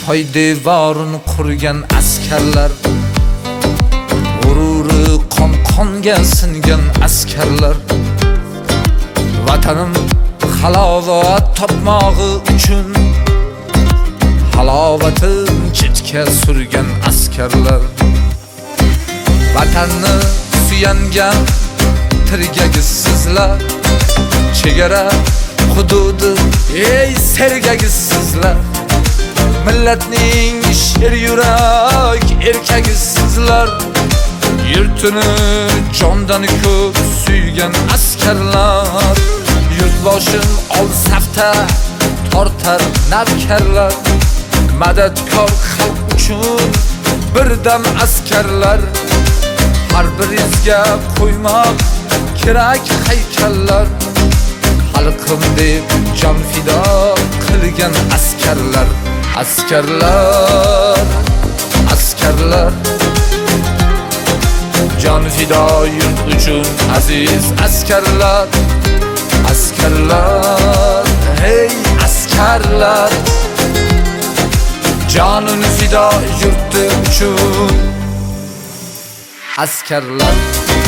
poydevorini qurgan askarlar, g'ururi qon-qonga singan askarlar, vatanim halovat topmog'i uchun halovatin chetga surgan askarlar, vatanni suyangan tirgagizsizlar, chegara hududi ey sergagizsizlar, millatning sher yurak erkagizsizlar, yurtini jondan ko'p suygan askarlar, yurtboshin ol safta tortar navkarlar, madadkor xalq uchun birdam askarlar, har biringizga qo'ymoq kerak haykallar, xalqim deb jon fido qilgan askarlar, askarlar, askarlar, jon fido yurt uchun aziz askarlar, askarlar, hey askarlar, jonini fido yurti uchun askarlar.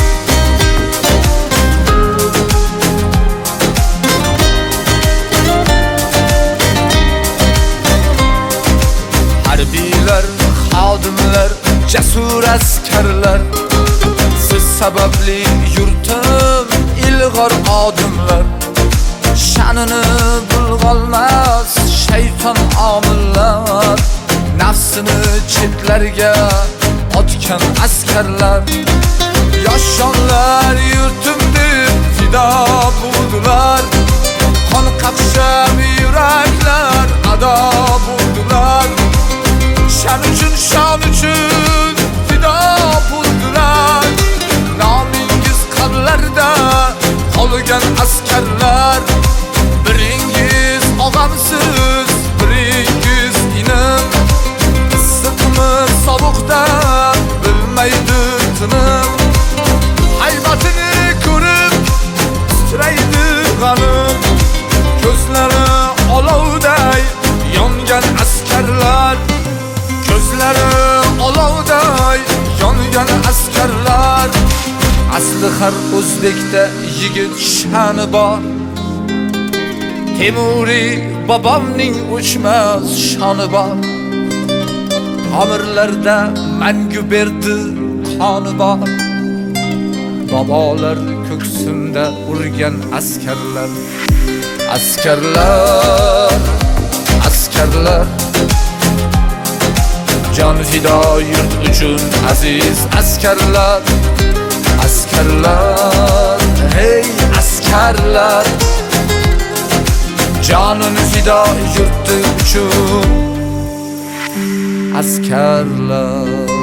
Harbiylar, xodimlar, jasur askarlar, siz sababli yurtim ilg'or odimlar, sha'nini bulg'olmas shayton omillar, nafsini chetlarga otgan askarlar, yoshonlar yurtim deb fido bo'ldilar, qon qaqshab yuraklar ado bo'ldilar, shon uchun fido bo'ldilar, nomingiz qonlarda qolgan askarlar, biringiz og'amsiz, biringiz inim, issiqmi sovuqda bilmaydi tinim, haybatini ko'rib titraydi g'anim, ko'zlari olovday yongan askarlar, ko'zlari olovday yongan askarlar, asli har o'zbekda yigit sha'ni bor, Temuriy bobomning o'chmas shoni bor, tomirlarda mangu berdi qoni bor, bobolar ko'ksimda urgan askarlar, askarlar, askarlar, jon fido yurt uchun aziz askarlar, askarlar, hey askarlar, jonini fido yurti uchun askarlar.